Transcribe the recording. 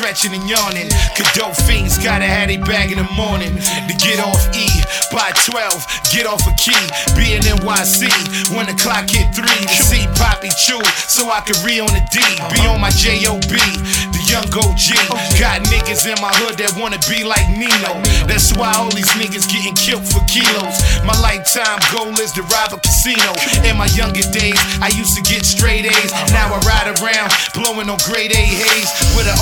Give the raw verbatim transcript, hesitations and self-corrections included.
stretching and yawning. Cadeau fiends gotta have they bag in the morning. To get off E, by twelve, get off a key. Be in N Y C, when the clock hit three. To see Poppy Chew, so I could re on the D. Be on my J O B, the young O G. Got niggas in my hood that wanna be like Nino. That's why all these niggas getting killed for kilos. My lifetime goal is to rob a casino. In my younger days, I used to get straight A's. Now I ride around, blowing on grade A haze with an